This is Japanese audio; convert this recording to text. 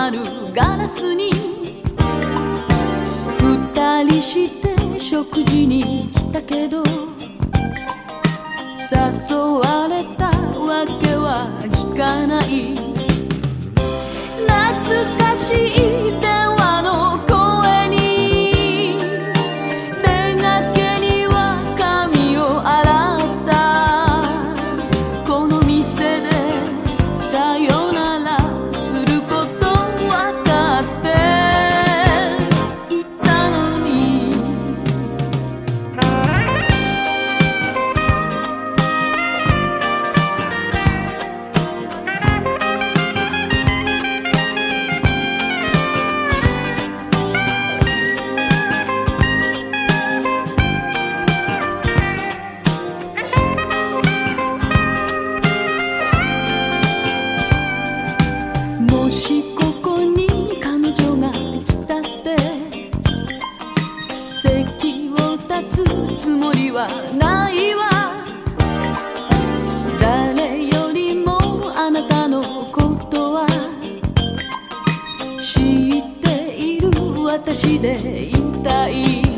るガラスに二人して食事に来たけど、誘われたわけは聞かない。懐かしい電話の声に出がけには髪を洗った。この店でさよならすることわかっていたのに。もしここに彼女が来たって席を立つつもりはないわ。誰よりもあなたのことは知っている私でいたい。